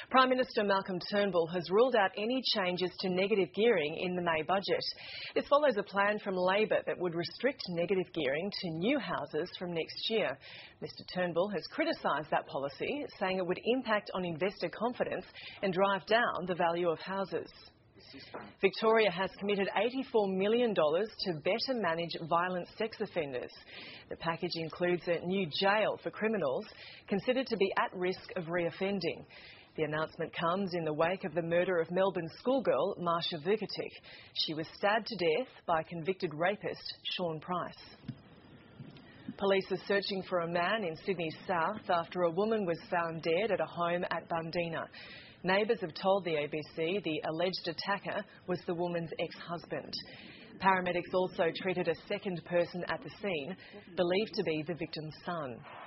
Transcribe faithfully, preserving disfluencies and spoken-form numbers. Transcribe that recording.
Prime Minister Malcolm Turnbull has ruled out any changes to negative gearing in the May budget. This follows a plan from Labor that would restrict negative gearing to new houses from next year. Mr Turnbull has criticised that policy, saying it would impact on investor confidence and drive down the value of houses. Victoria has committed eighty-four million dollars to better manage violent sex offenders. The package includes a new jail for criminals considered to be at risk of reoffending. The announcement comes in the wake of the murder of Melbourne schoolgirl Marsha Vukotic. She was stabbed to death by convicted rapist Sean Price. Police are searching for a man in Sydney's south after a woman was found dead at a home at Bundeena. Neighbours have told the A B C the alleged attacker was the woman's ex-husband. Paramedics also treated a second person at the scene, believed to be the victim's son.